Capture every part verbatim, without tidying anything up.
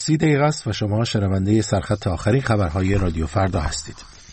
سی دقیقه است و شما شنونده سرخط آخرین خبرهای رادیو فردا هستید.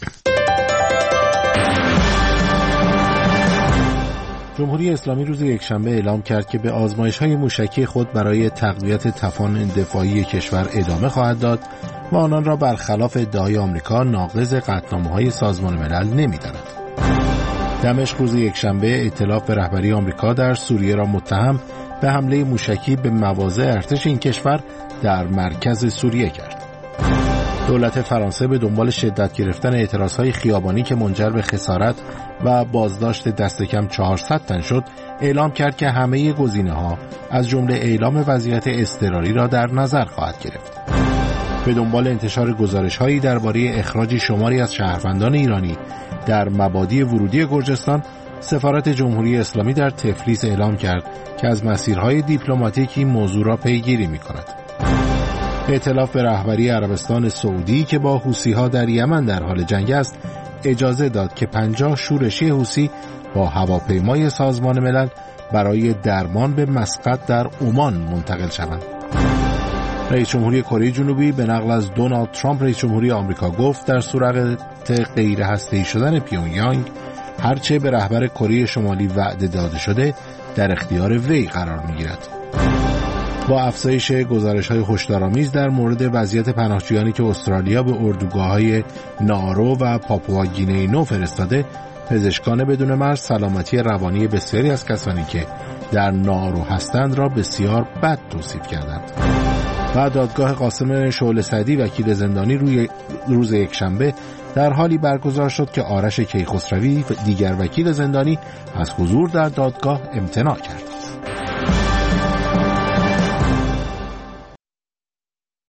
جمهوری اسلامی روز یکشنبه اعلام کرد که به آزمایش‌های موشکی خود برای تقویت توان دفاعی کشور ادامه خواهد داد و آنان را برخلاف ادعای آمریکا ناقض قطعنامه‌های سازمان ملل نمی‌داند. دمشق روز یکشنبه ائتلاف به رهبری آمریکا در سوریه را متهم به حمله موشکی به مواضع ارتش این کشور در مرکز سوریه کرد. دولت فرانسه به دنبال شدت گرفتن اعتراضهای خیابانی که منجر به خسارت و بازداشت دست کم چهارصد تن شد، اعلام کرد که همه گزینه‌ها از جمله اعلام وضعیت اضطراری را در نظر خواهد گرفت. به دنبال انتشار گزارش‌هایی درباره اخراج شماری از شهروندان ایرانی در مبادی ورودی گرجستان، سفارت جمهوری اسلامی در تفلیس اعلام کرد که از مسیرهای دیپلماتیکی موضوع را پیگیری می‌کند. ائتلاف به رهبری عربستان سعودی که با حوثی‌ها در یمن در حال جنگ است، اجازه داد که پنجاه شورشی حوثی با هواپیمای سازمان ملل برای درمان به مسقط در عمان منتقل شوند. رئیس جمهوری کره جنوبی به نقل از دونالد ترامپ رئیس جمهوری آمریکا گفت در صورت غیر هسته‌ای شدن پیونگیانگ هرچه به رهبر کره شمالی وعده داده شده در اختیار وی قرار می‌گیرد. با افزایش گزارش‌های هشدارآمیز در مورد وضعیت پناهجویانی که استرالیا به اردوگاه‌های نارو و پاپوآگینه نو فرستاده، پزشکان بدون مرز سلامتی روانی بسیاری از کسانی که در نارو هستند را بسیار بد توصیف کردند. و دادگاه قاسم شعله سعدی وکیل زندانی روی روز یکشنبه در حالی برگزار شد که آرش کیخسروی دیگر وکیل زندانی از حضور در دادگاه امتناع کرد.